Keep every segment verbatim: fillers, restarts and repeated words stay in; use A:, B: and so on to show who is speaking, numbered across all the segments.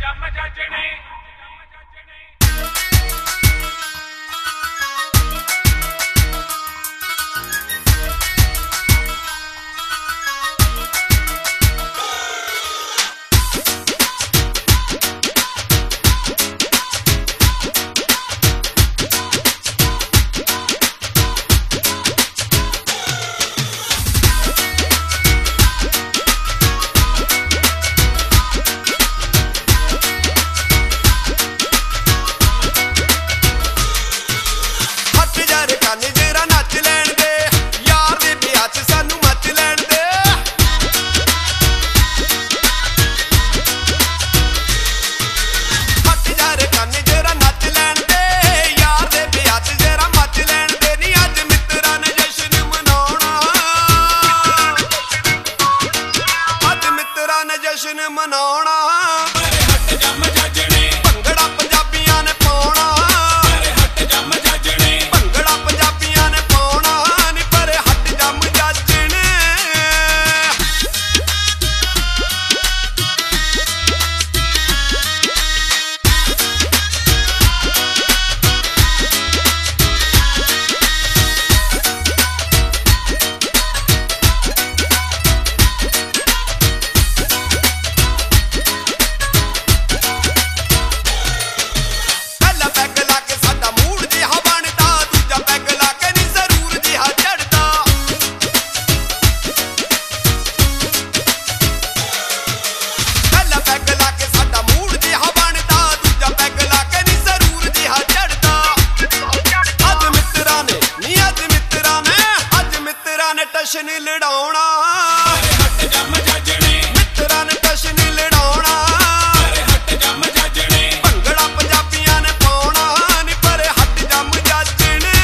A: जश्न मनाउणा हट जम जजणे भंगड़ा पंजाबियां ने पाउणा हट जम जजणे भंगड़ा पंजाबियां ने पाउणा नी पर हट जम जजणे टशन लड़ाउणा हट जम जजणे मित्रा ने टशन लड़ाउणा हट जम जजणे भंगड़ा पंजाबियां ने पाउणा नी पर हट जम जजणे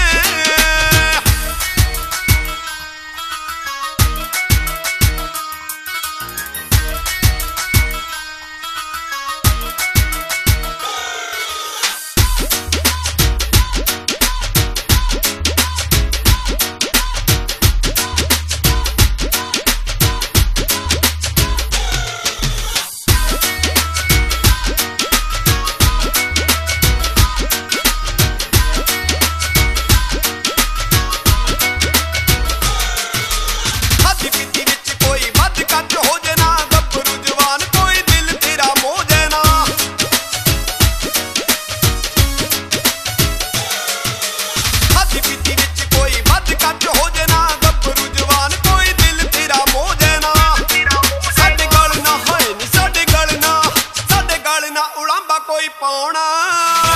A: कोई पाउणा।